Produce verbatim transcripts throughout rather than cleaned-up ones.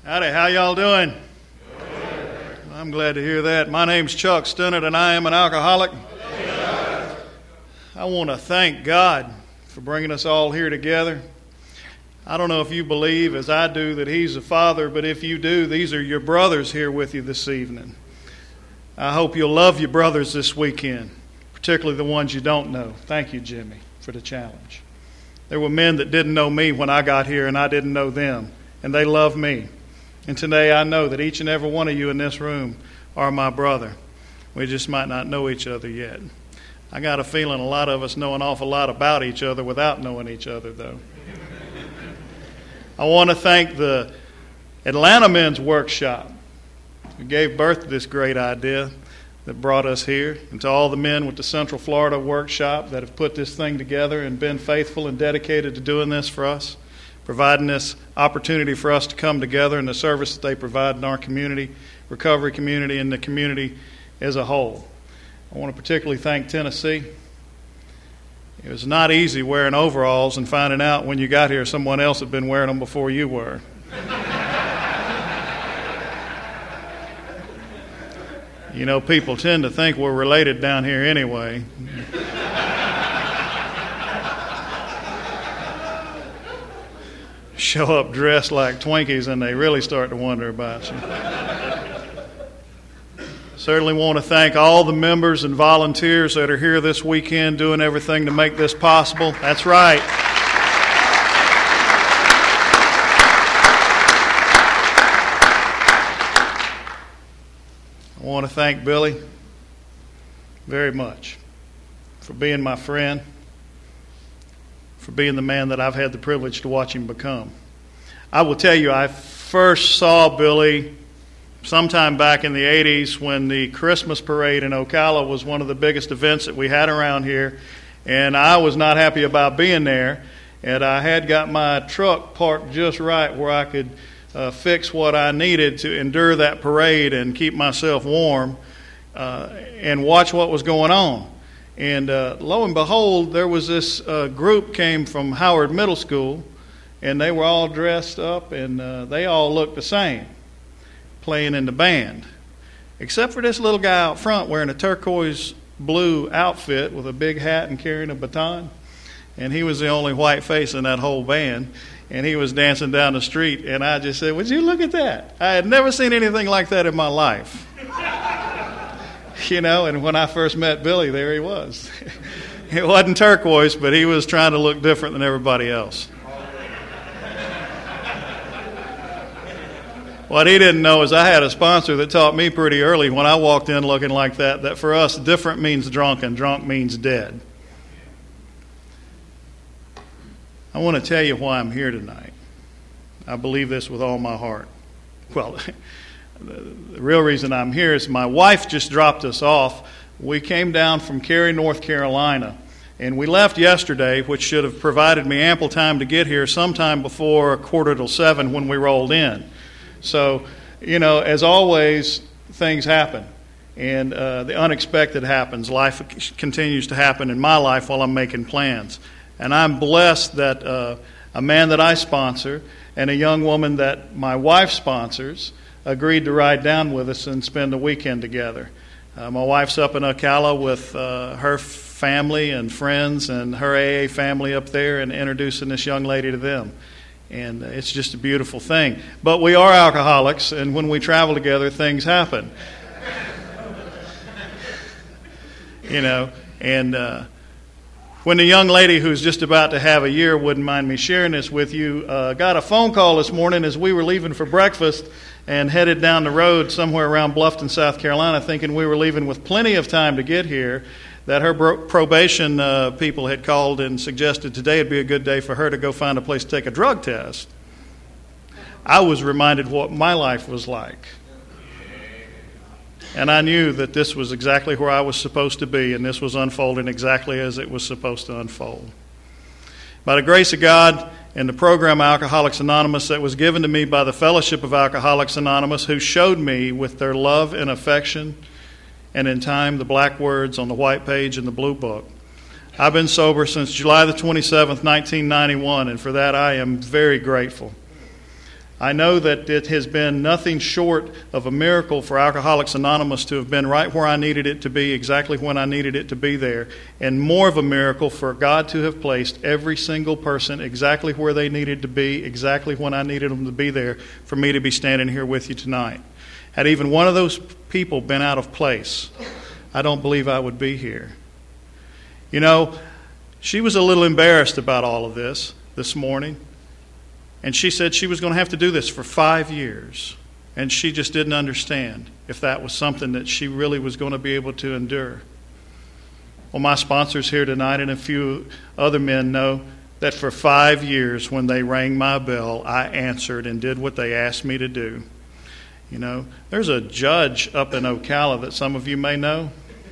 Howdy, how y'all doing? I'm glad to hear that. My name's Chuck Stinnett, and I am an alcoholic. I want to thank God for bringing us all here together. I don't know if you believe, as I do, that He's a Father, but if you do, these are your brothers here with you this evening. I hope you'll love your brothers this weekend, particularly the ones you don't know. Thank you, Jimmy, for the challenge. There were men that didn't know me when I got here, and I didn't know them, and they love me. And today I know that each and every one of you in this room are my brother. We just might not know each other yet. I got a feeling a lot of us know an awful lot about each other without knowing each other, though. I want to thank the Atlanta Men's Workshop who gave birth to this great idea that brought us here, and to all the men with the Central Florida Workshop that have put this thing together and been faithful and dedicated to doing this for us, providing this opportunity for us to come together and the service that they provide in our community, recovery community, and the community as a whole. I want to particularly thank Tennessee. It was not easy wearing overalls and finding out when you got here someone else had been wearing them before you were. You know, people tend to think we're related down here anyway. Show up dressed like Twinkies and they really start to wonder about you. Certainly want to thank all the members and volunteers that are here this weekend doing everything to make this possible. That's right. I want to thank Billy very much for being my friend, for being the man that I've had the privilege to watch him become. I will tell you, I first saw Billy sometime back in the eighties when the Christmas parade in Ocala was one of the biggest events that we had around here, and I was not happy about being there, and I had got my truck parked just right where I could uh, fix what I needed to endure that parade and keep myself warm uh, and watch what was going on. And uh, lo and behold, there was this uh, group came from Howard Middle School, and they were all dressed up, and uh, they all looked the same, playing in the band, except for this little guy out front wearing a turquoise blue outfit with a big hat and carrying a baton. And he was the only white face in that whole band, and he was dancing down the street, and I just said, would you look at that? I had never seen anything like that in my life. You know, and when I first met Billy, there he was. It wasn't turquoise, but he was trying to look different than everybody else. What he didn't know is I had a sponsor that taught me pretty early when I walked in looking like that, that for us, different means drunk and drunk means dead. I want to tell you why I'm here tonight. I believe this with all my heart. Well, the real reason I'm here is my wife just dropped us off. We came down from Cary, North Carolina, and we left yesterday, which should have provided me ample time to get here sometime before a quarter till seven when we rolled in. So, you know, as always, things happen, and uh, the unexpected happens. Life continues to happen in my life while I'm making plans. And I'm blessed that uh, a man that I sponsor and a young woman that my wife sponsors agreed to ride down with us and spend the weekend together. Uh, my wife's up in Ocala with uh, her family and friends and her A A family up there and introducing this young lady to them. And uh, it's just a beautiful thing. But we are alcoholics, and when we travel together, things happen. You know, and uh, when the young lady who's just about to have a year, wouldn't mind me sharing this with you, uh, got a phone call this morning as we were leaving for breakfast and headed down the road somewhere around Bluffton, South Carolina, thinking we were leaving with plenty of time to get here, that her bro- probation uh, people had called and suggested today would be a good day for her to go find a place to take a drug test. I was reminded what my life was like. And I knew that this was exactly where I was supposed to be, and this was unfolding exactly as it was supposed to unfold. By the grace of God and the program Alcoholics Anonymous that was given to me by the Fellowship of Alcoholics Anonymous, who showed me with their love and affection, and in time the black words on the white page in the blue book, I've been sober since July the twenty-seventh, nineteen ninety-one, and for that I am very grateful. I know that it has been nothing short of a miracle for Alcoholics Anonymous to have been right where I needed it to be, exactly when I needed it to be there, and more of a miracle for God to have placed every single person exactly where they needed to be, exactly when I needed them to be there, for me to be standing here with you tonight. Had even one of those people been out of place, I don't believe I would be here. You know, she was a little embarrassed about all of this this morning. And she said she was going to have to do this for five years. And she just didn't understand if that was something that she really was going to be able to endure. Well, my sponsors here tonight and a few other men know that for five years when they rang my bell, I answered and did what they asked me to do. You know, there's a judge up in Ocala that some of you may know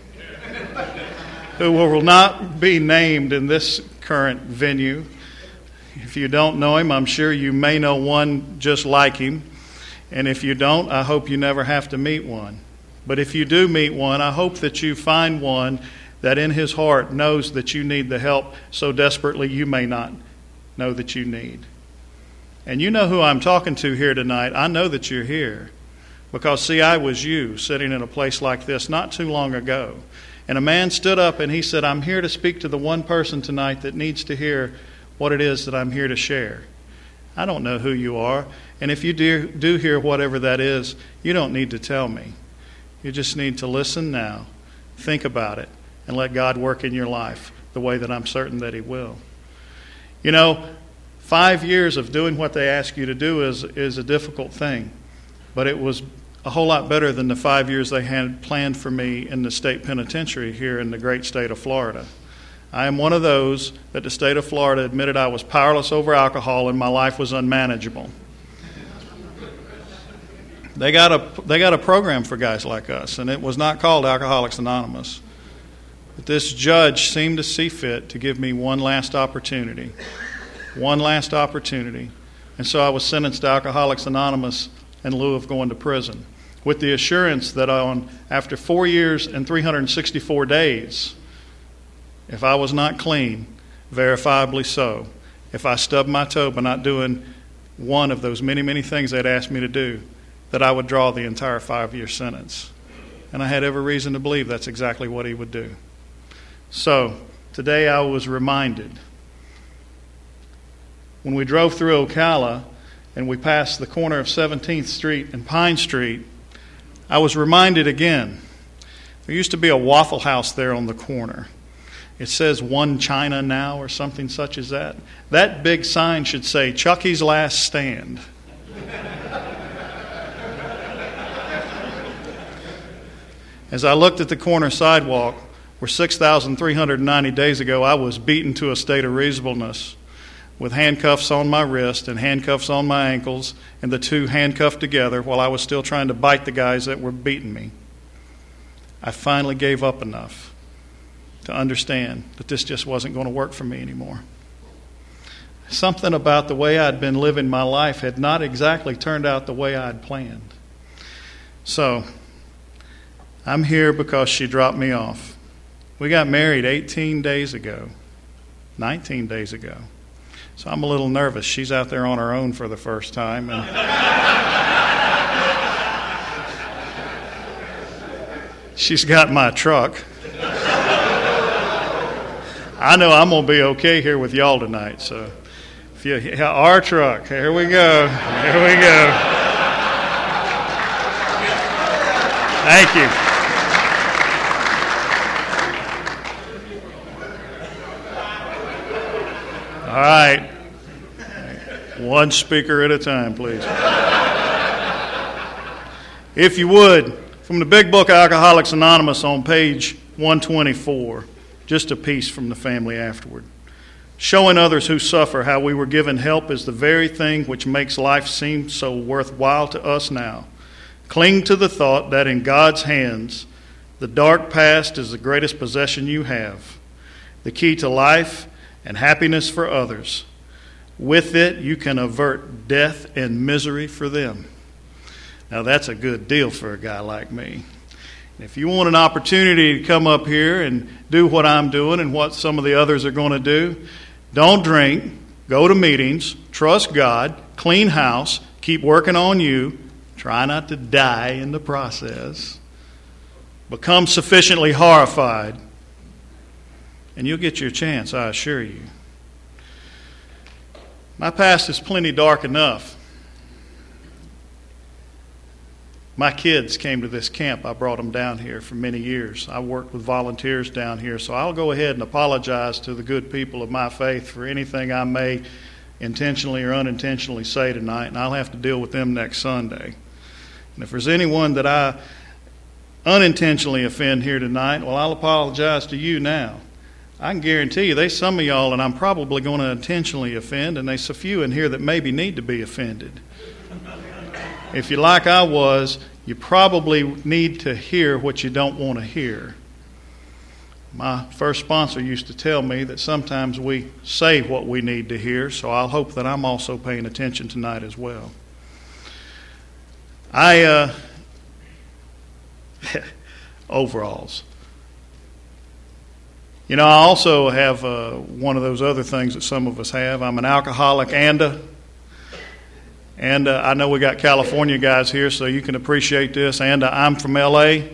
who will not be named in this current venue. If you don't know him, I'm sure you may know one just like him. And if you don't, I hope you never have to meet one. But if you do meet one, I hope that you find one that in his heart knows that you need the help so desperately you may not know that you need. And you know who I'm talking to here tonight. I know that you're here. Because, see, I was you sitting in a place like this not too long ago. And a man stood up and he said, I'm here to speak to the one person tonight that needs to hear what it is that I'm here to share. I don't know who you are, and if you do, do hear whatever that is, you don't need to tell me. You just need to listen now, think about it, and let God work in your life the way that I'm certain that He will. You know, five years of doing what they ask you to do is, is a difficult thing, but it was a whole lot better than the five years they had planned for me in the state penitentiary here in the great state of Florida. I am one of those that the state of Florida admitted I was powerless over alcohol and my life was unmanageable. They got a they got a program for guys like us, and it was not called Alcoholics Anonymous. But this judge seemed to see fit to give me one last opportunity. One last opportunity. And so I was sentenced to Alcoholics Anonymous in lieu of going to prison, with the assurance that on after four years and three hundred sixty-four days, if I was not clean, verifiably so, if I stubbed my toe by not doing one of those many, many things they'd asked me to do, that I would draw the entire five-year sentence. And I had every reason to believe that's exactly what he would do. So, today I was reminded. When we drove through Ocala and we passed the corner of seventeenth Street and Pine Street, I was reminded again. There used to be a Waffle House there on the corner. It says One China Now or something such as that. That big sign should say Chucky's Last Stand. As I looked at the corner sidewalk where six thousand three hundred ninety days ago I was beaten to a state of reasonableness with handcuffs on my wrist and handcuffs on my ankles and the two handcuffed together while I was still trying to bite the guys that were beating me, I finally gave up enough to understand that this just wasn't going to work for me anymore. Something about the way I'd been living my life had not exactly turned out the way I'd planned. So, I'm here because she dropped me off. We got married eighteen days ago, nineteen days ago. So I'm a little nervous. She's out there on her own for the first time. And she's got my truck. I know I'm going to be okay here with y'all tonight. So, if you, our truck, here we go. Here we go. Thank you. All right. One speaker at a time, please. If you would, from the big book of Alcoholics Anonymous on page one twenty-four, just a piece from the family afterward. Showing others who suffer how we were given help is the very thing which makes life seem so worthwhile to us now. Cling to the thought that in God's hands, the dark past is the greatest possession you have, the key to life and happiness for others. With it, you can avert death and misery for them. Now, that's a good deal for a guy like me. If you want an opportunity to come up here and do what I'm doing and what some of the others are going to do, don't drink, go to meetings, trust God, clean house, keep working on you. Try not to die in the process. Become sufficiently horrified, and you'll get your chance, I assure you. My past is plenty dark enough. My kids came to this camp. I brought them down here for many years. I worked with volunteers down here, so I'll go ahead and apologize to the good people of my faith for anything I may intentionally or unintentionally say tonight, and I'll have to deal with them next Sunday. And if there's anyone that I unintentionally offend here tonight, well, I'll apologize to you now. I can guarantee you there's some of y'all that I'm probably going to intentionally offend, and there's a few in here that maybe need to be offended. If you're like I was, you probably need to hear what you don't want to hear. My first sponsor used to tell me that sometimes we say what we need to hear, so I'll hope that I'm also paying attention tonight as well. I, uh, overalls. You know, I also have uh, one of those other things that some of us have. I'm an alcoholic and a And uh, I know we got California guys here, so you can appreciate this. And uh, I'm from L A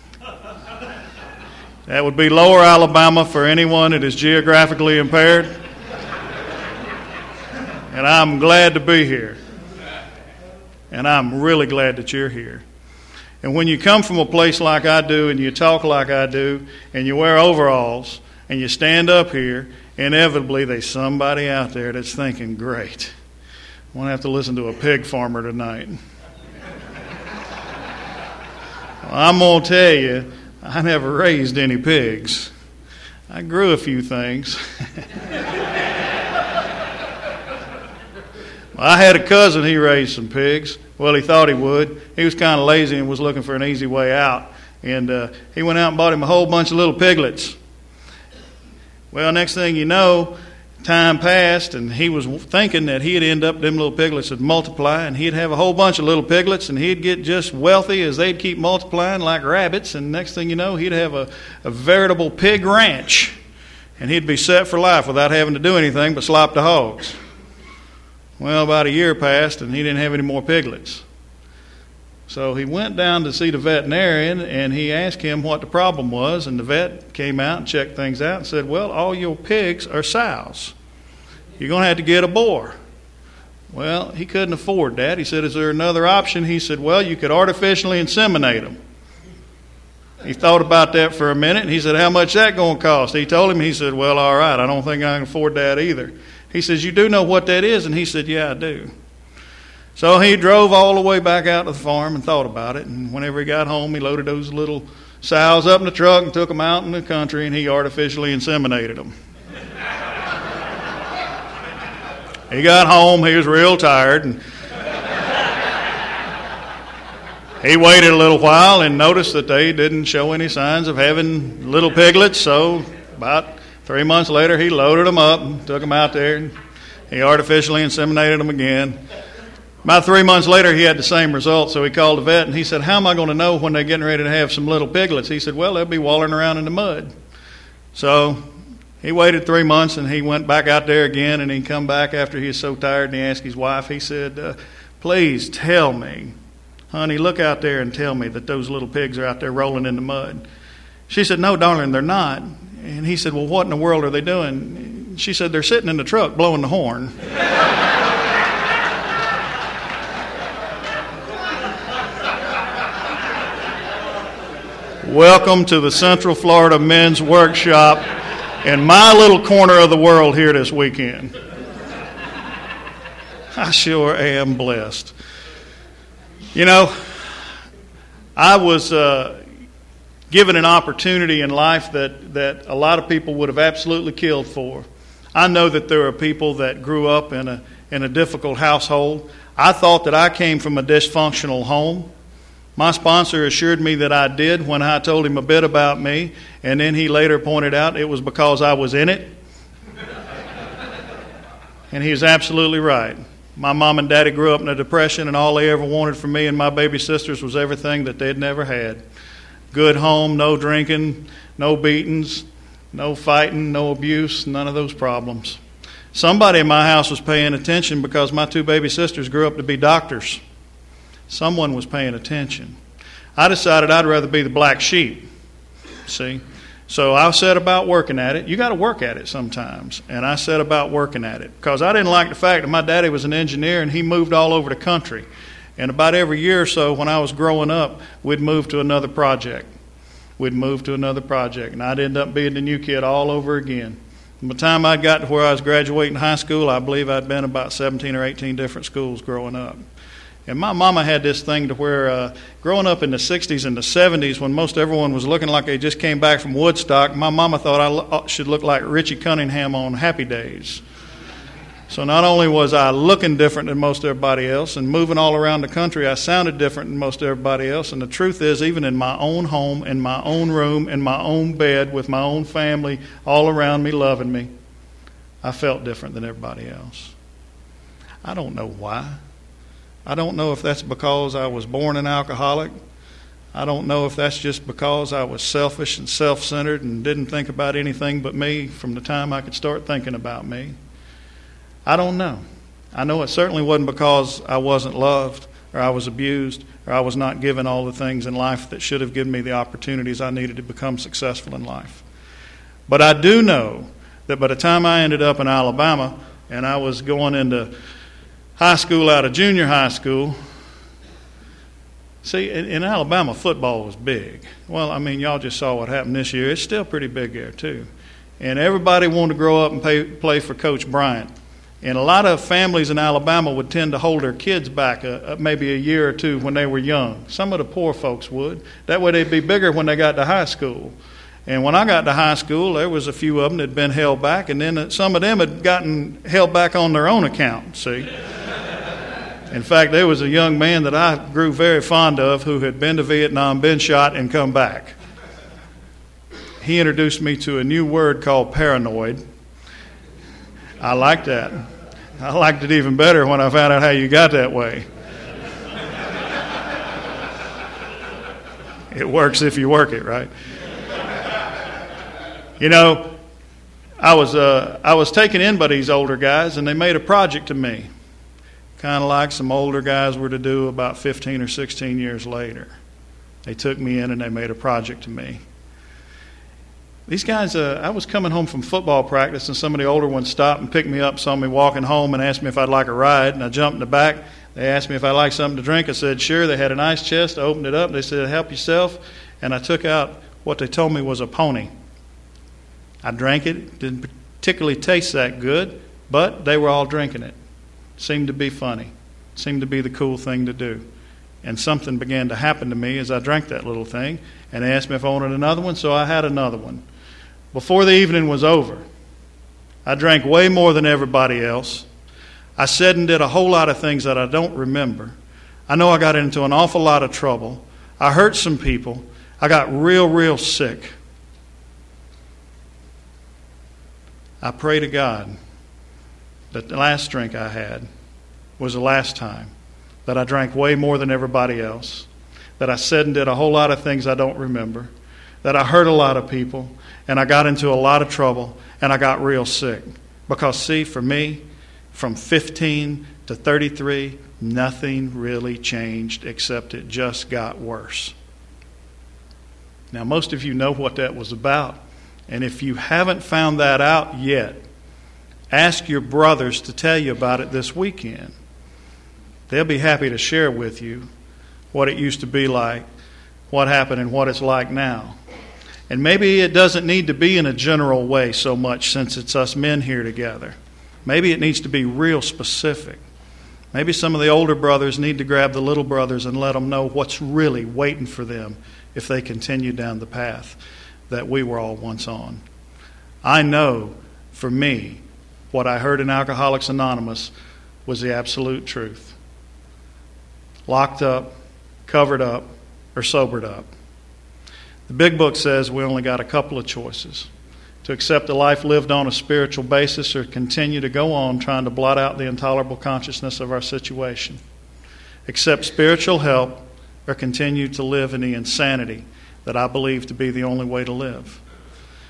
That would be Lower Alabama for anyone that is geographically impaired. And I'm glad to be here. And I'm really glad that you're here. And when you come from a place like I do, and you talk like I do, and you wear overalls, and you stand up here, inevitably there's somebody out there that's thinking, great, I'm going to have to listen to a pig farmer tonight. Well, I'm going to tell you, I never raised any pigs. I grew a few things. Well, I had a cousin, he raised some pigs. Well, he thought he would. He was kind of lazy and was looking for an easy way out. And uh, he went out and bought him a whole bunch of little piglets. Well, next thing you know, time passed, and he was thinking that he'd end up, them little piglets would multiply, and he'd have a whole bunch of little piglets, and he'd get just wealthy as they'd keep multiplying like rabbits, and next thing you know, he'd have a, a veritable pig ranch, and he'd be set for life without having to do anything but slop the hogs. Well, about a year passed, and he didn't have any more piglets. So he went down to see the veterinarian, and he asked him what the problem was, and the vet came out and checked things out and said, well, all your pigs are sows. You're going to have to get a boar. Well, he couldn't afford that. He said, is there another option? He said, well, you could artificially inseminate them. He thought about that for a minute, and he said, how much is that going to cost? He told him, he said, well, all right, I don't think I can afford that either. He says, you do know what that is? And he said, yeah, I do. So he drove all the way back out to the farm and thought about it. And whenever he got home, he loaded those little sows up in the truck and took them out in the country, and he artificially inseminated them. He got home. He was real tired. And he waited a little while and noticed that they didn't show any signs of having little piglets. So about three months later, he loaded them up and took them out there, and he artificially inseminated them again. About three months later, he had the same result, so he called the vet, and he said, how am I going to know when they're getting ready to have some little piglets? He said, well, they'll be wallowing around in the mud. So he waited three months, and he went back out there again, and he come back after he was so tired, and he asked his wife, he said, uh, please tell me, honey, look out there and tell me that those little pigs are out there rolling in the mud. She said, no, darling, they're not. And he said, well, what in the world are they doing? She said, they're sitting in the truck blowing the horn. Welcome to the Central Florida Men's Workshop in my little corner of the world here this weekend. I sure am blessed. You know, I was uh, given an opportunity in life that, that a lot of people would have absolutely killed for. I know that there are people that grew up in a in a difficult household. I thought that I came from a dysfunctional home. My sponsor assured me that I did when I told him a bit about me, and then he later pointed out it was because I was in it. And he was absolutely right. My mom and daddy grew up in a depression, and all they ever wanted from me and my baby sisters was everything that they'd never had. Good home, no drinking, no beatings, no fighting, no abuse, none of those problems. Somebody in my house was paying attention because my two baby sisters grew up to be doctors. Someone was paying attention. I decided I'd rather be the black sheep, see. So I set about working at it. You got to work at it sometimes. And I set about working at it because I didn't like the fact that my daddy was an engineer and he moved all over the country. And about every year or so when I was growing up, we'd move to another project. We'd move to another project. And I'd end up being the new kid all over again. By the time I got to where I was graduating high school, I believe I'd been about seventeen or eighteen different schools growing up. And my mama had this thing to where uh, growing up in the sixties and the seventies when most everyone was looking like they just came back from Woodstock, my mama thought I lo- should look like Richie Cunningham on Happy Days. So not only was I looking different than most everybody else and moving all around the country, I sounded different than most everybody else. And the truth is, even in my own home, in my own room, in my own bed, with my own family all around me loving me, I felt different than everybody else. I don't know why. I don't know if that's because I was born an alcoholic. I don't know if that's just because I was selfish and self-centered and didn't think about anything but me from the time I could start thinking about me. I don't know. I know it certainly wasn't because I wasn't loved or I was abused or I was not given all the things in life that should have given me the opportunities I needed to become successful in life. But I do know that by the time I ended up in Alabama and I was going into high school out of junior high school. See, in, in Alabama, football was big. Well, I mean, y'all just saw what happened this year. It's still pretty big there, too. And everybody wanted to grow up and pay, play for Coach Bryant. And a lot of families in Alabama would tend to hold their kids back a, a, maybe a year or two when they were young. Some of the poor folks would. That way they'd be bigger when they got to high school. And when I got to high school, there was a few of them that had been held back, and then some of them had gotten held back on their own account, see. In fact, there was a young man that I grew very fond of who had been to Vietnam, been shot, and come back. He introduced me to a new word called paranoid. I liked that. I liked it even better when I found out how you got that way. It works if you work it, right? You know, I was uh, I was taken in by these older guys, and they made a project to me. Kind of like some older guys were to do about fifteen or sixteen years later. They took me in and they made a project to me. These guys, uh, I was coming home from football practice and some of the older ones stopped and picked me up, saw me walking home and asked me if I'd like a ride. And I jumped in the back. They asked me if I'd like something to drink. I said, sure. They had an ice chest. I opened it up. They said, help yourself. And I took out what they told me was a pony. I drank it. It didn't particularly taste that good, but they were all drinking it. Seemed to be funny. Seemed to be the cool thing to do. And something began to happen to me as I drank that little thing. And they asked me if I wanted another one, so I had another one. Before the evening was over, I drank way more than everybody else. I said and did a whole lot of things that I don't remember. I know I got into an awful lot of trouble. I hurt some people. I got real, real sick. I pray to God that the last drink I had was the last time, that I drank way more than everybody else, that I said and did a whole lot of things I don't remember, that I hurt a lot of people, and I got into a lot of trouble, and I got real sick. Because, see, for me, from fifteen to thirty-three, nothing really changed except it just got worse. Now, most of you know what that was about, and if you haven't found that out yet, ask your brothers to tell you about it this weekend. They'll be happy to share with you what it used to be like, what happened, and what it's like now. And maybe it doesn't need to be in a general way so much since it's us men here together. Maybe it needs to be real specific. Maybe some of the older brothers need to grab the little brothers and let them know what's really waiting for them if they continue down the path that we were all once on. I know, for me, what I heard in Alcoholics Anonymous was the absolute truth. Locked up, covered up, or sobered up. The big book says we only got a couple of choices. To accept a life lived on a spiritual basis or continue to go on trying to blot out the intolerable consciousness of our situation. Accept spiritual help or continue to live in the insanity that I believe to be the only way to live.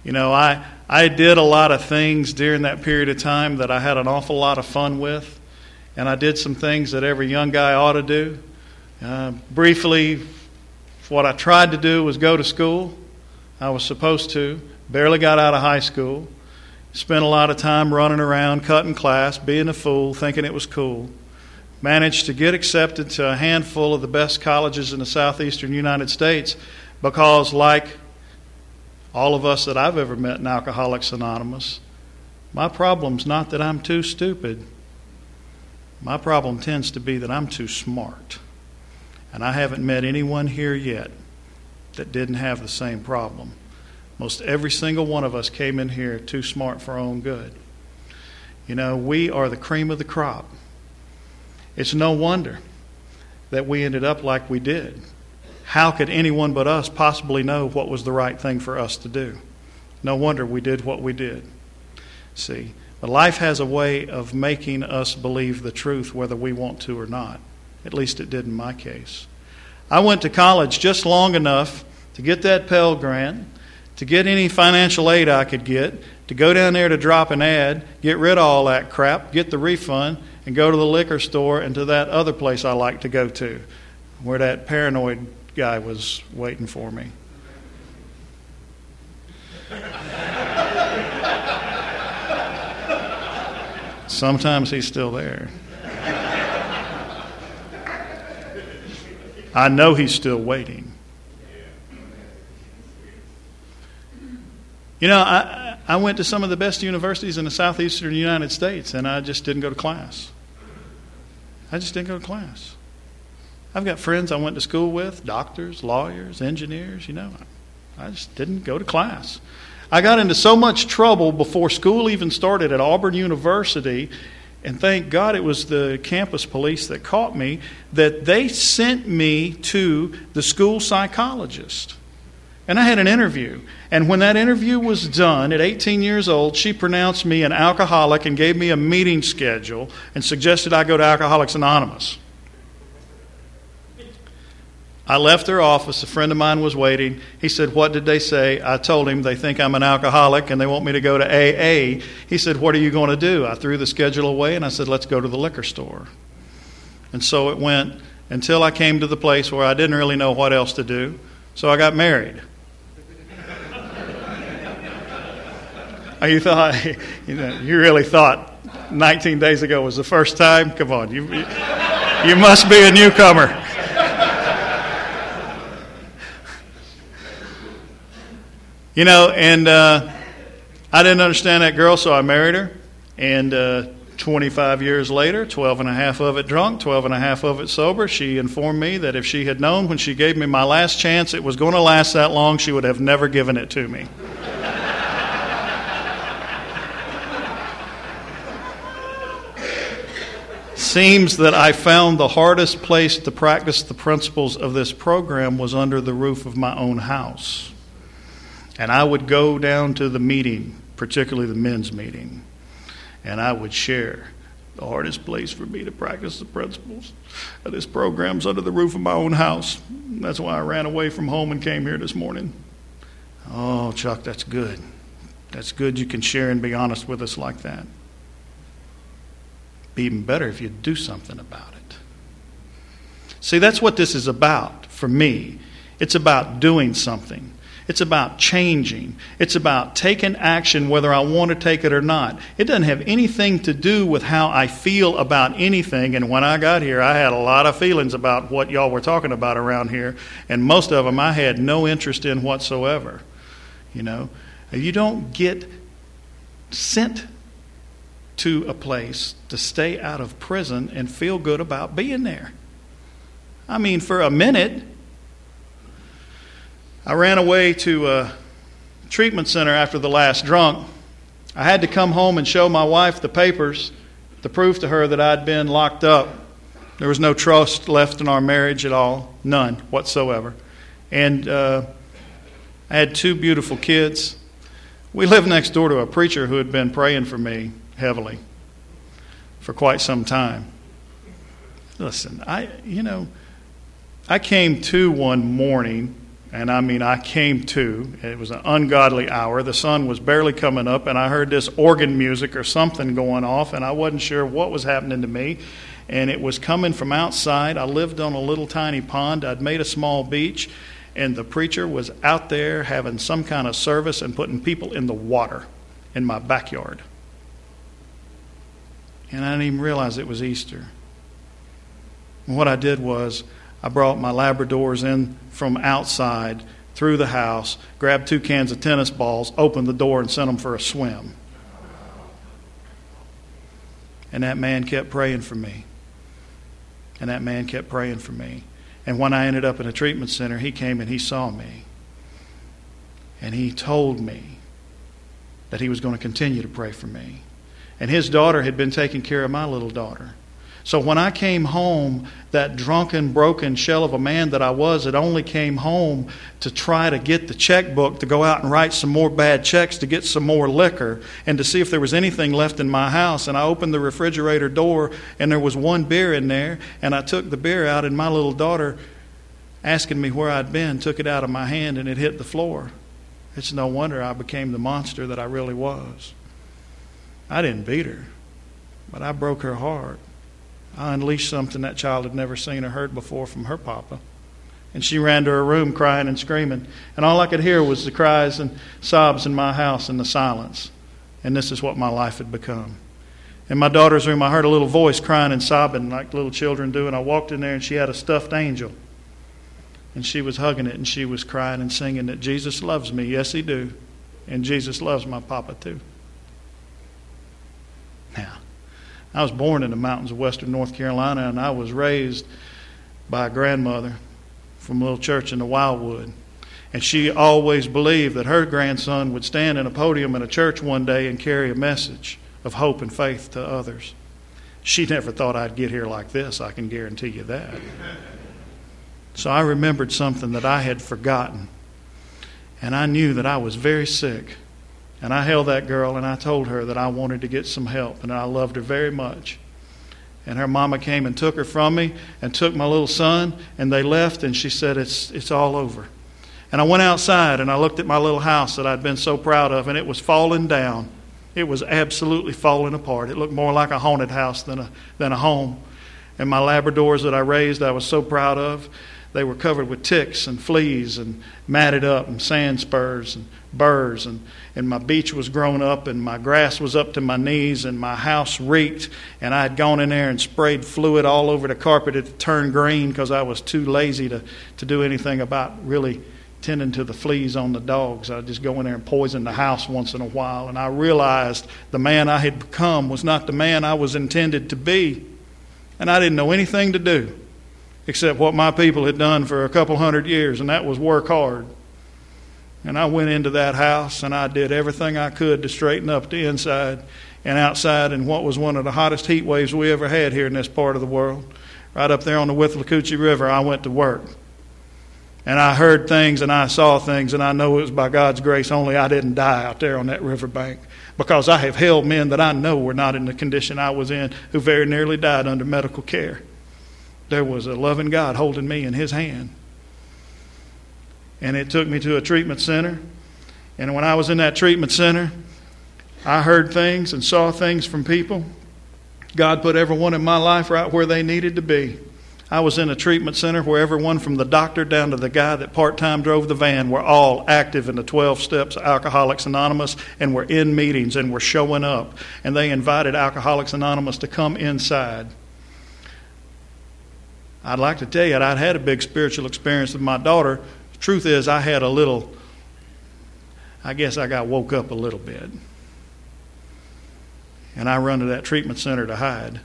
You know, I, I did a lot of things during that period of time that I had an awful lot of fun with. And I did some things that every young guy ought to do. Uh, briefly, what I tried to do was go to school. I was supposed to. Barely got out of high school. Spent a lot of time running around, cutting class, being a fool, thinking it was cool. Managed to get accepted to a handful of the best colleges in the southeastern United States because, like all of us that I've ever met in Alcoholics Anonymous, my problem's not that I'm too stupid. My problem tends to be that I'm too smart. And I haven't met anyone here yet that didn't have the same problem. Most every single one of us came in here too smart for our own good. You know, we are the cream of the crop. It's no wonder that we ended up like we did. How could anyone but us possibly know what was the right thing for us to do? No wonder we did what we did. See, but life has a way of making us believe the truth whether we want to or not. At least it did in my case. I went to college just long enough to get that Pell Grant, to get any financial aid I could get, to go down there to drop an ad, get rid of all that crap, get the refund, and go to the liquor store and to that other place I like to go to, where that paranoid guy was waiting for me. Sometimes he's still there. I know he's still waiting. You know, I, I went to some of the best universities in the southeastern United States, and I just didn't go to class. I just didn't go to class. I've got friends I went to school with, doctors, lawyers, engineers, you know. I just didn't go to class. I got into so much trouble before school even started at Auburn University, and thank God it was the campus police that caught me, that they sent me to the school psychologist. And I had an interview. And when that interview was done, at eighteen years old, she pronounced me an alcoholic and gave me a meeting schedule and suggested I go to Alcoholics Anonymous. I left their office. A friend of mine was waiting. He said, "What did they say?" I told him they think I'm an alcoholic and they want me to go to A A. He said, "What are you going to do?" I threw the schedule away and I said, "Let's go to the liquor store." And so it went until I came to the place where I didn't really know what else to do. So I got married. You thought, you know, you really thought nineteen days ago was the first time? Come on, you, you must be a newcomer. You know, and uh, I didn't understand that girl, so I married her. And uh, twenty-five years later, twelve and a half of it drunk, twelve and a half of it sober, she informed me that if she had known when she gave me my last chance it was going to last that long, she would have never given it to me. Seems that I found the hardest place to practice the principles of this program was under the roof of my own house. And I would go down to the meeting, particularly the men's meeting, and I would share the hardest place for me to practice the principles of this program's under the roof of my own house. That's why I ran away from home and came here this morning. Oh, Chuck, that's good. That's good you can share and be honest with us like that. Be even better if you do something about it. See, that's what this is about for me. It's about doing something. It's about changing. It's about taking action whether I want to take it or not. It doesn't have anything to do with how I feel about anything. And when I got here, I had a lot of feelings about what y'all were talking about around here. And most of them I had no interest in whatsoever. You know, you don't get sent to a place to stay out of prison and feel good about being there. I mean, for a minute, I ran away to a treatment center after the last drunk. I had to come home and show my wife the papers to prove to her that I'd been locked up. There was no trust left in our marriage at all, none whatsoever. And uh, I had two beautiful kids. We lived next door to a preacher who had been praying for me heavily for quite some time. Listen, I, you know, I came to one morning And I mean, I came to. It was an ungodly hour. The sun was barely coming up, and I heard this organ music or something going off, and I wasn't sure what was happening to me. And it was coming from outside. I lived on a little tiny pond. I'd made a small beach, and the preacher was out there having some kind of service and putting people in the water in my backyard. And I didn't even realize it was Easter. And what I did was I brought my Labradors in from outside through the house, grabbed two cans of tennis balls, opened the door, and sent them for a swim. And that man kept praying for me. And that man kept praying for me. And when I ended up in a treatment center, he came and he saw me. And he told me that he was going to continue to pray for me. And his daughter had been taking care of my little daughter. So when I came home, that drunken, broken shell of a man that I was, it only came home to try to get the checkbook to go out and write some more bad checks to get some more liquor and to see if there was anything left in my house. And I opened the refrigerator door, and there was one beer in there. And I took the beer out, and my little daughter, asking me where I'd been, took it out of my hand, and it hit the floor. It's no wonder I became the monster that I really was. I didn't beat her, but I broke her heart. I unleashed something that child had never seen or heard before from her papa. And she ran to her room crying and screaming. And all I could hear was the cries and sobs in my house and the silence. And this is what my life had become. In my daughter's room, I heard a little voice crying and sobbing like little children do. And I walked in there, and she had a stuffed angel. And she was hugging it, and she was crying and singing that Jesus loves me. Yes, he do. And Jesus loves my papa too. Now, I was born in the mountains of western North Carolina, and I was raised by a grandmother from a little church in the Wildwood. And she always believed that her grandson would stand in a podium in a church one day and carry a message of hope and faith to others. She never thought I'd get here like this, I can guarantee you that. So I remembered something that I had forgotten. And I knew that I was very sick. And I held that girl, and I told her that I wanted to get some help, and I loved her very much. And her mama came and took her from me and took my little son, and they left, and she said, it's it's all over. And I went outside, and I looked at my little house that I'd been so proud of, and it was falling down. It was absolutely falling apart. It looked more like a haunted house than a, than a home. And my Labradors that I raised, I was so proud of, they were covered with ticks and fleas and matted up and sand spurs and burrs. And, and my beach was grown up, and my grass was up to my knees, and my house reeked. And I had gone in there and sprayed fluid all over the carpet. It turned green because I was too lazy to, to do anything about really tending to the fleas on the dogs. I'd just go in there and poison the house once in a while. And I realized the man I had become was not the man I was intended to be. And I didn't know anything to do except what my people had done for a couple hundred years, and that was work hard. And I went into that house, and I did everything I could to straighten up the inside and outside in what was one of the hottest heat waves we ever had here in this part of the world. Right up there on the Withlacoochee River, I went to work. And I heard things, and I saw things, and I know it was by God's grace only I didn't die out there on that riverbank, because I have held men that I know were not in the condition I was in who very nearly died under medical care. There was a loving God holding me in his hand. And it took me to a treatment center. And when I was in that treatment center, I heard things and saw things from people. God put everyone in my life right where they needed to be. I was in a treatment center where everyone from the doctor down to the guy that part-time drove the van were all active in the twelve steps of Alcoholics Anonymous and were in meetings and were showing up. And they invited Alcoholics Anonymous to come inside. I'd like to tell you that I'd had a big spiritual experience with my daughter. The truth is, I had a little, I guess I got woke up a little bit. And I run to that treatment center to hide.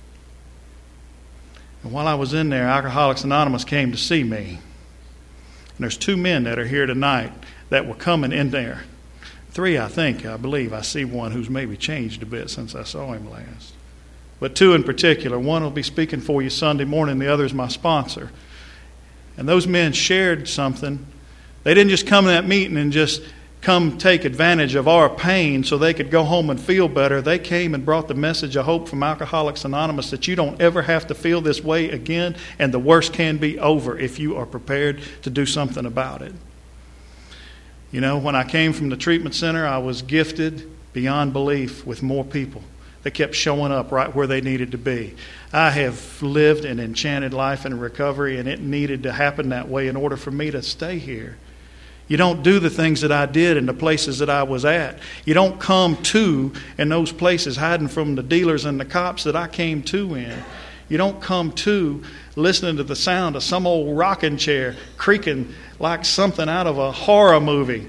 And while I was in there, Alcoholics Anonymous came to see me. And there's two men that are here tonight that were coming in there. Three, I think, I believe. I see one who's maybe changed a bit since I saw him last. But two in particular. One will be speaking for you Sunday morning. The other is my sponsor. And those men shared something. They didn't just come to that meeting and just come take advantage of our pain so they could go home and feel better. They came and brought the message of hope from Alcoholics Anonymous that you don't ever have to feel this way again, and the worst can be over if you are prepared to do something about it. You know, when I came from the treatment center, I was gifted beyond belief with more people that kept showing up right where they needed to be. I have lived an enchanted life in recovery, and it needed to happen that way in order for me to stay here. You don't do the things that I did in the places that I was at. You don't come to in those places hiding from the dealers and the cops that I came to in. You don't come to listening to the sound of some old rocking chair creaking like something out of a horror movie.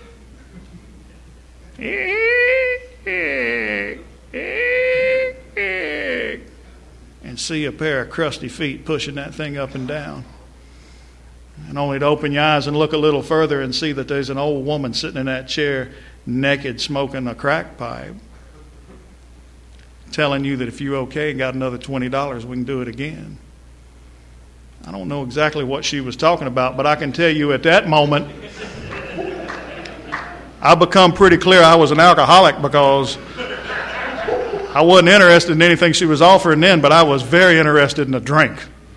And see a pair of crusty feet pushing that thing up and down. And only to open your eyes and look a little further and see that there's an old woman sitting in that chair naked smoking a crack pipe, telling you that if you're okay and got another twenty dollars, we can do it again. I don't know exactly what she was talking about, but I can tell you at that moment, I become pretty clear I was an alcoholic because I wasn't interested in anything she was offering then, but I was very interested in a drink.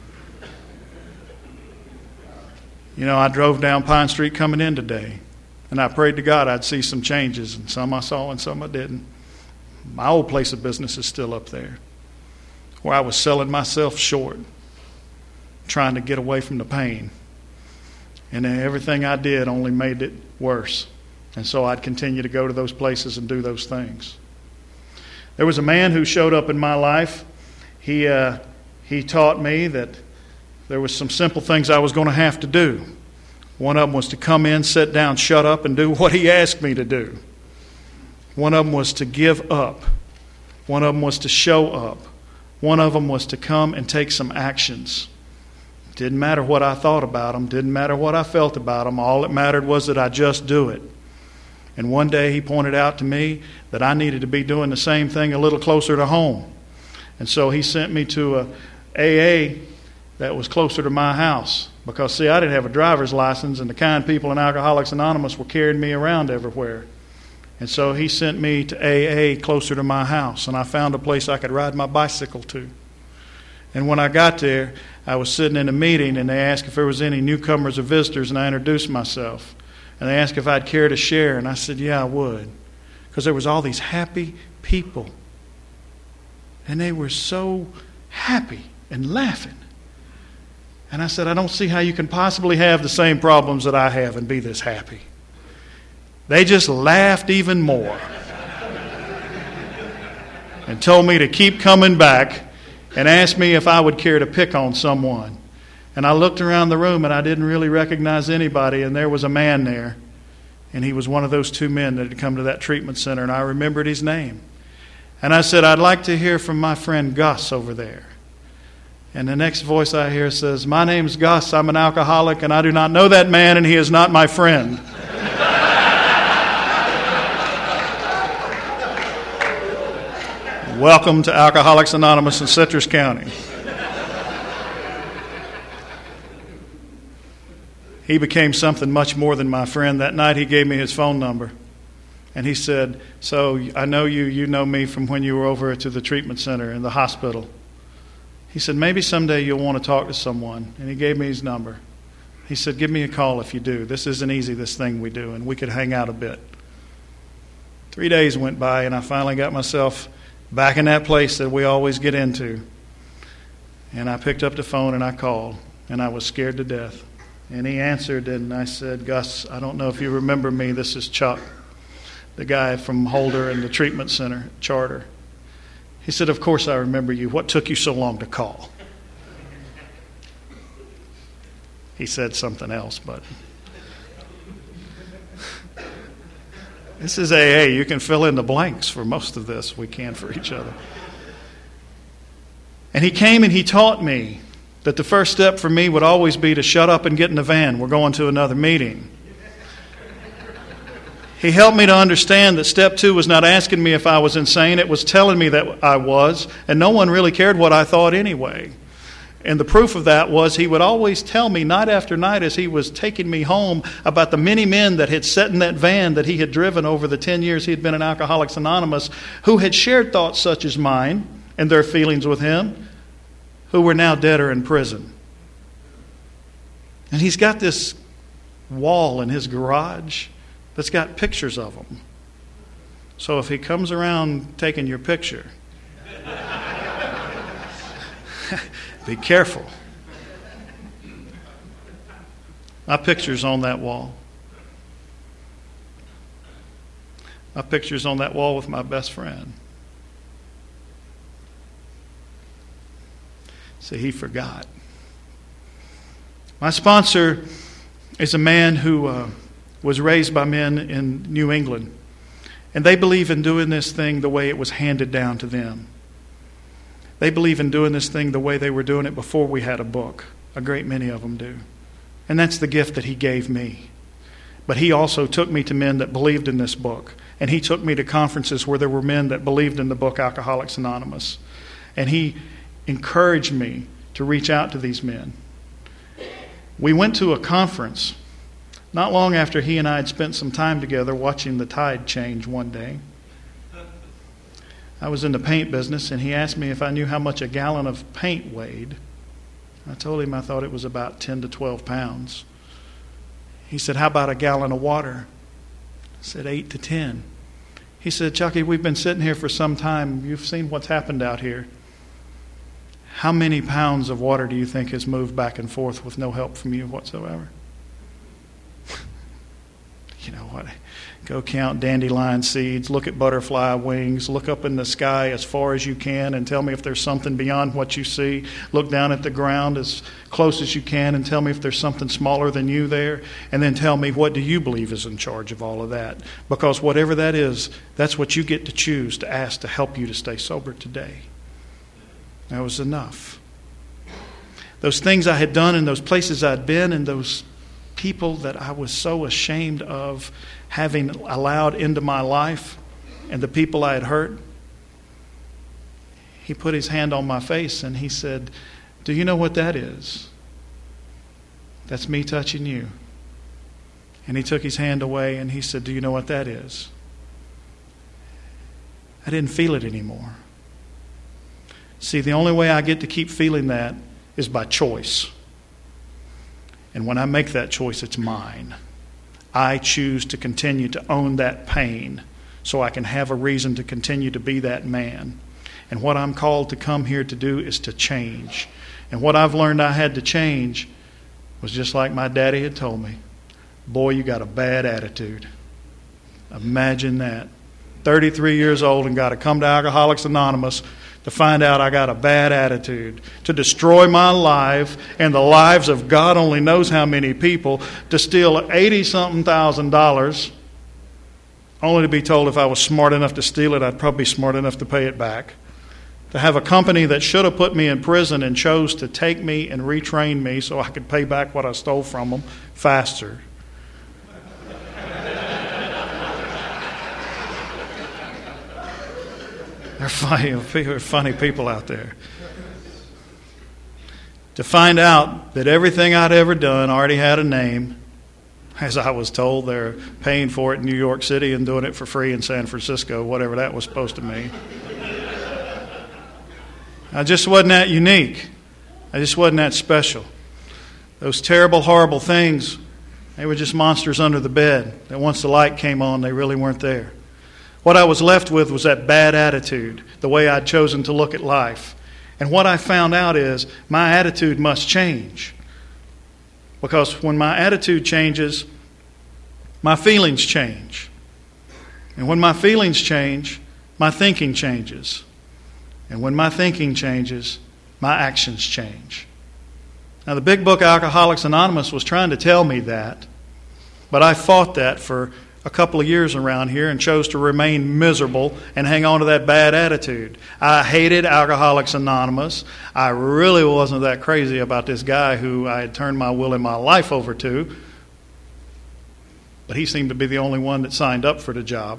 You know, I drove down Pine Street coming in today, and I prayed to God I'd see some changes, and some I saw and some I didn't. My old place of business is still up there, where I was selling myself short, trying to get away from the pain. And everything I did only made it worse. And so I'd continue to go to those places and do those things. There was a man who showed up in my life. He, uh, he taught me that there was some simple things I was going to have to do. One of them was to come in, sit down, shut up, and do what he asked me to do. One of them was to give up. One of them was to show up. One of them was to come and take some actions. Didn't matter what I thought about them. Didn't matter what I felt about them. All that mattered was that I just do it. And one day he pointed out to me that I needed to be doing the same thing a little closer to home. And so he sent me to a A A that was closer to my house. Because, see, I didn't have a driver's license, and the kind people in Alcoholics Anonymous were carrying me around everywhere. And so he sent me to A A closer to my house, and I found a place I could ride my bicycle to. And when I got there, I was sitting in a meeting, and they asked if there was any newcomers or visitors, and I introduced myself. And they asked if I'd care to share, and I said, yeah, I would. Because there was all these happy people. And they were so happy and laughing. And I said, I don't see how you can possibly have the same problems that I have and be this happy. They just laughed even more. And told me to keep coming back and asked me if I would care to pick on someone. And I looked around the room and I didn't really recognize anybody, and there was a man there. And he was one of those two men that had come to that treatment center, and I remembered his name. And I said, I'd like to hear from my friend Gus over there. And the next voice I hear says, my name's Gus, I'm an alcoholic, and I do not know that man, and he is not my friend. Welcome to Alcoholics Anonymous in Citrus County. He became something much more than my friend. That night he gave me his phone number. And he said, so I know you, you know me from when you were over to the treatment center in the hospital. He said, maybe someday you'll want to talk to someone. And he gave me his number. He said, give me a call if you do. This isn't easy, this thing we do, and we could hang out a bit. Three days went by, and I finally got myself back in that place that we always get into. And I picked up the phone and I called, and I was scared to death. And he answered, and I said, Gus, I don't know if you remember me. This is Chuck, the guy from Holder and the treatment center, Charter. He said, of course I remember you. What took you so long to call? He said something else, but this is A A. You can fill in the blanks for most of this. We can for each other. And he came and he taught me that the first step for me would always be to shut up and get in the van. We're going to another meeting. He helped me to understand that step two was not asking me if I was insane. It was telling me that I was, and no one really cared what I thought anyway. And the proof of that was he would always tell me night after night as he was taking me home about the many men that had sat in that van that he had driven over the ten years he had been in Alcoholics Anonymous, who had shared thoughts such as mine and their feelings with him, who were now dead or in prison. And he's got this wall in his garage that's got pictures of them. So if he comes around taking your picture, be careful. My picture's on that wall. My picture's on that wall with my best friend. See, he forgot. My sponsor is a man who uh, was raised by men in New England. And they believe in doing this thing the way it was handed down to them. They believe in doing this thing the way they were doing it before we had a book. A great many of them do. And that's the gift that he gave me. But he also took me to men that believed in this book. And he took me to conferences where there were men that believed in the book Alcoholics Anonymous. And he encouraged me to reach out to these men. We went to a conference not long after he and I had spent some time together watching the tide change one day. I was in the paint business, and he asked me if I knew how much a gallon of paint weighed. I told him I thought it was about ten to twelve pounds. He said, how about a gallon of water? I said, eight to ten. He said, Chucky, we've been sitting here for some time. You've seen what's happened out here. How many pounds of water do you think has moved back and forth with no help from you whatsoever? You know what? Go count dandelion seeds, look at butterfly wings, look up in the sky as far as you can and tell me if there's something beyond what you see. Look down at the ground as close as you can and tell me if there's something smaller than you there. And then tell me, what do you believe is in charge of all of that? Because whatever that is, that's what you get to choose to ask to help you to stay sober today. That was enough. Those things I had done and those places I'd been and those people that I was so ashamed of having allowed into my life and the people I had hurt, he put his hand on my face and he said, do you know what that is? That's me touching you. And he took his hand away and he said, do you know what that is? I didn't feel it anymore. See, the only way I get to keep feeling that is by choice. And when I make that choice, it's mine. I choose to continue to own that pain so I can have a reason to continue to be that man. And what I'm called to come here to do is to change. And what I've learned I had to change was just like my daddy had told me. Boy, you got a bad attitude. Imagine that. thirty-three years old and got to come to Alcoholics Anonymous to find out I got a bad attitude, to destroy my life and the lives of God only knows how many people, to steal eighty-something thousand dollars, only to be told if I was smart enough to steal it, I'd probably be smart enough to pay it back. To have a company that should have put me in prison and chose to take me and retrain me so I could pay back what I stole from them faster. They're funny, they're funny people out there. To find out that everything I'd ever done already had a name. As I was told, they're paying for it in New York City and doing it for free in San Francisco, whatever that was supposed to mean. I just wasn't that unique. I just wasn't that special. Those terrible, horrible things, they were just monsters under the bed that once the light came on, they really weren't there. What I was left with was that bad attitude, the way I'd chosen to look at life. And what I found out is my attitude must change. Because when my attitude changes, my feelings change. And when my feelings change, my thinking changes. And when my thinking changes, my actions change. Now, the big book Alcoholics Anonymous was trying to tell me that, but I fought that for a couple of years around here and chose to remain miserable and hang on to that bad attitude. I hated Alcoholics Anonymous. I really wasn't that crazy about this guy who I had turned my will and my life over to, but he seemed to be the only one that signed up for the job.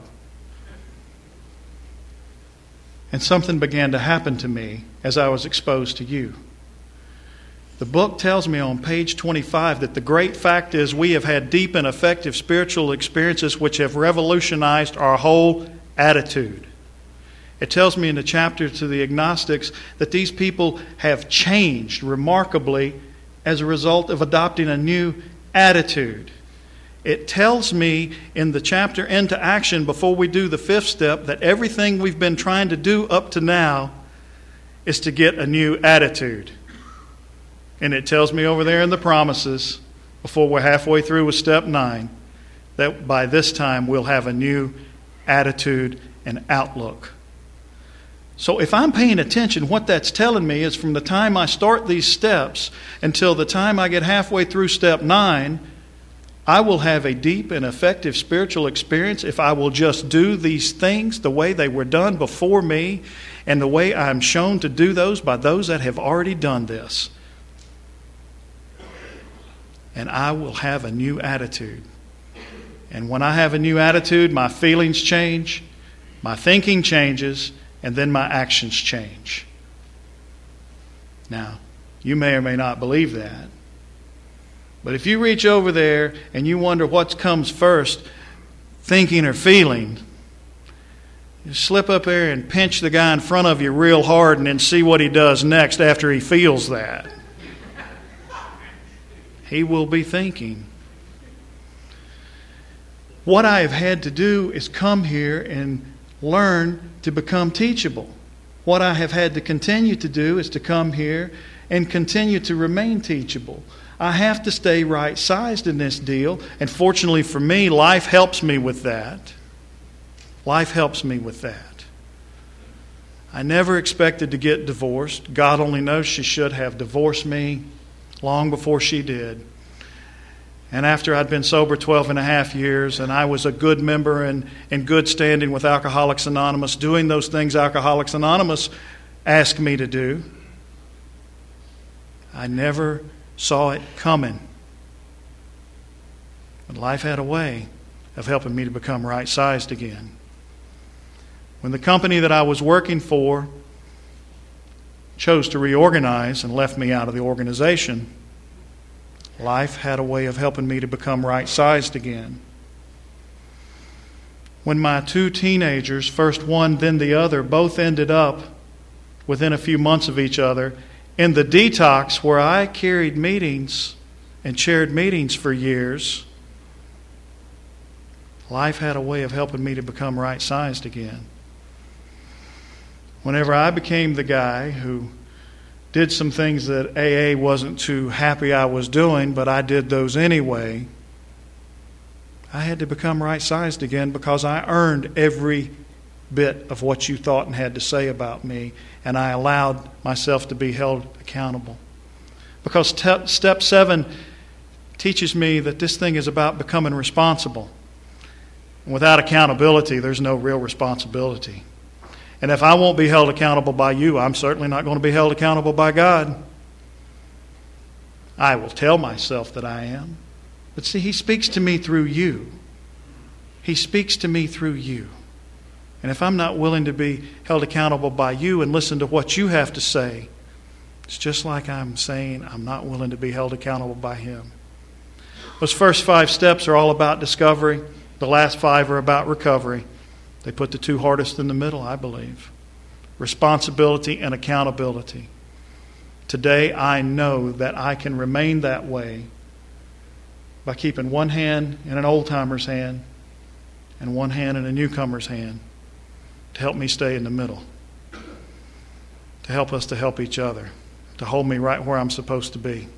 And something began to happen to me as I was exposed to you. The book tells me on page twenty-five that the great fact is we have had deep and effective spiritual experiences which have revolutionized our whole attitude. It tells me in the chapter to the agnostics that these people have changed remarkably as a result of adopting a new attitude. It tells me in the chapter Into Action, before we do the fifth step, that everything we've been trying to do up to now is to get a new attitude. And it tells me over there in the promises, before we're halfway through with step nine, that by this time we'll have a new attitude and outlook. So if I'm paying attention, what that's telling me is from the time I start these steps until the time I get halfway through step nine, I will have a deep and effective spiritual experience if I will just do these things the way they were done before me and the way I'm shown to do those by those that have already done this. And I will have a new attitude. And when I have a new attitude, my feelings change, my thinking changes, and then my actions change. Now, you may or may not believe that. But if you reach over there and you wonder what comes first, thinking or feeling, you slip up there and pinch the guy in front of you real hard and then see what he does next after he feels that. He will be thinking. What I have had to do is come here and learn to become teachable. What I have had to continue to do is to come here and continue to remain teachable. I have to stay right-sized in this deal, and fortunately for me, life helps me with that. Life helps me with that. I never expected to get divorced. God only knows she should have divorced me long before she did. And after I'd been sober twelve and a half years, and I was a good member and in good standing with Alcoholics Anonymous, doing those things Alcoholics Anonymous asked me to do, I never saw it coming. But life had a way of helping me to become right-sized again. When the company that I was working for chose to reorganize and left me out of the organization, life had a way of helping me to become right-sized again. When my two teenagers, first one then the other, both ended up within a few months of each other in the detox where I carried meetings and chaired meetings for years, life had a way of helping me to become right-sized again. Whenever I became the guy who did some things that A A wasn't too happy I was doing, but I did those anyway, I had to become right-sized again because I earned every bit of what you thought and had to say about me, and I allowed myself to be held accountable. Because te- step seven teaches me that this thing is about becoming responsible. And without accountability, there's no real responsibility. And if I won't be held accountable by you, I'm certainly not going to be held accountable by God. I will tell myself that I am. But see, He speaks to me through you. He speaks to me through you. And if I'm not willing to be held accountable by you and listen to what you have to say, it's just like I'm saying I'm not willing to be held accountable by Him. Those first five steps are all about discovery. The last five are about recovery. They put the two hardest in the middle, I believe. Responsibility and accountability. Today, I know that I can remain that way by keeping one hand in an old-timer's hand and one hand in a newcomer's hand to help me stay in the middle, to help us to help each other, to hold me right where I'm supposed to be.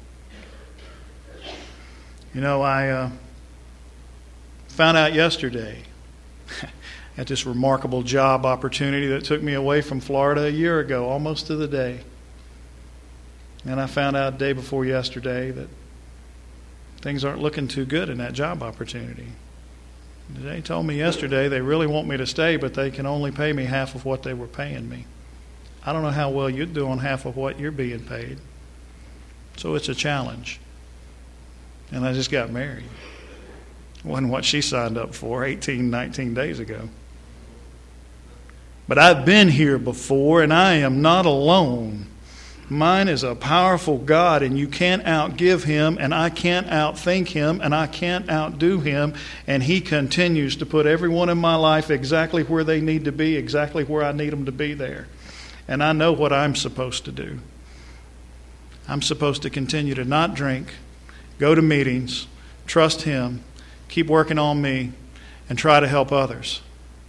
You know, I uh, found out yesterday at this remarkable job opportunity that took me away from Florida a year ago, almost to the day. And I found out the day before yesterday that things aren't looking too good in that job opportunity. They told me yesterday they really want me to stay, but they can only pay me half of what they were paying me. I don't know how well you'd do on half of what you're being paid. So it's a challenge. And I just got married. It wasn't what she signed up for eighteen, nineteen days ago. But I've been here before, and I am not alone. Mine is a powerful God, and you can't outgive him, and I can't outthink him, and I can't outdo him. And he continues to put everyone in my life exactly where they need to be, exactly where I need them to be there. And I know what I'm supposed to do. I'm supposed to continue to not drink, go to meetings, trust him, keep working on me, and try to help others.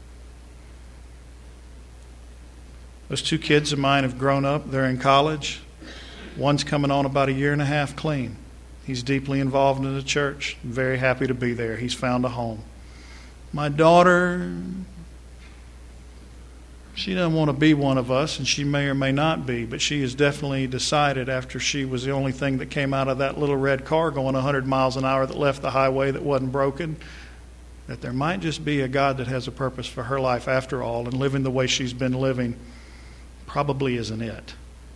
Those two kids of mine have grown up. They're in college. One's coming on about a year and a half clean. He's deeply involved in the church. I'm very happy to be there. He's found a home. My daughter, she doesn't want to be one of us, and she may or may not be, but she has definitely decided after she was the only thing that came out of that little red car going one hundred miles an hour that left the highway that wasn't broken, that there might just be a God that has a purpose for her life after all, and living the way she's been living probably isn't it.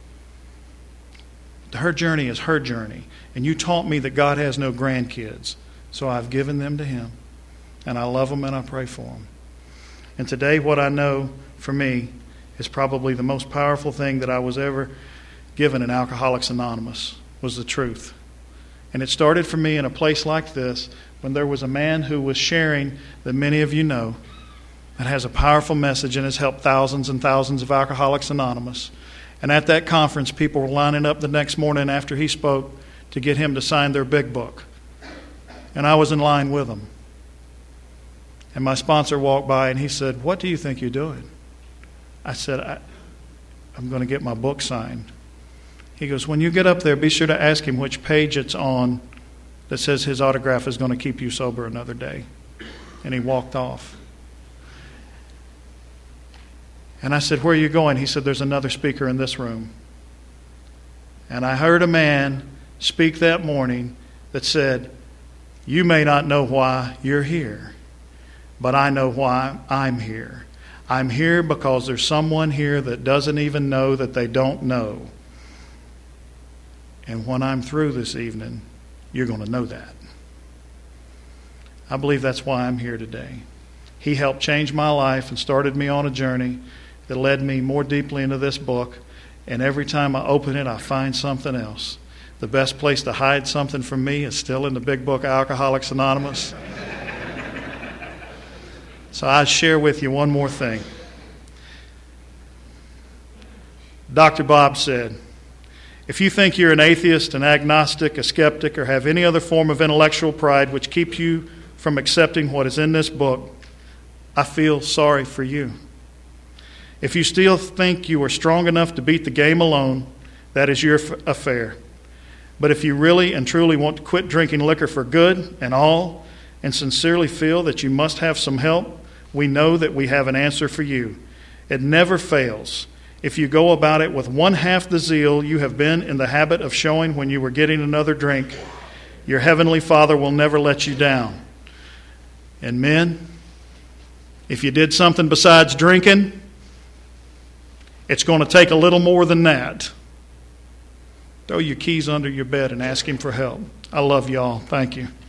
Her journey is her journey. And you taught me that God has no grandkids. So I've given them to him. And I love them and I pray for them. And today what I know for me is probably the most powerful thing that I was ever given in Alcoholics Anonymous was the truth. And it started for me in a place like this when there was a man who was sharing that many of you know that has a powerful message and has helped thousands and thousands of Alcoholics Anonymous. And at that conference, people were lining up the next morning after he spoke to get him to sign their big book. And I was in line with them. And my sponsor walked by and he said, "What do you think you're doing?" I said, I, I'm going to get my book signed. He goes, "When you get up there, be sure to ask him which page it's on that says his autograph is going to keep you sober another day." And he walked off. And I said, "Where are you going?" He said, "There's another speaker in this room." And I heard a man speak that morning that said, "You may not know why you're here, but I know why I'm here. I'm here because there's someone here that doesn't even know that they don't know. And when I'm through this evening, you're going to know that." I believe that's why I'm here today. He helped change my life and started me on a journey that led me more deeply into this book. And every time I open it, I find something else. The best place to hide something from me is still in the big book, Alcoholics Anonymous. So I share with you one more thing. Doctor Bob said, "If you think you're an atheist, an agnostic, a skeptic, or have any other form of intellectual pride which keeps you from accepting what is in this book, I feel sorry for you. If you still think you are strong enough to beat the game alone, that is your affair. But if you really and truly want to quit drinking liquor for good and all, and sincerely feel that you must have some help, we know that we have an answer for you. It never fails. If you go about it with one half the zeal you have been in the habit of showing when you were getting another drink, your Heavenly Father will never let you down. And men, if you did something besides drinking, it's going to take a little more than that. Throw your keys under your bed and ask him for help." I love y'all. Thank you.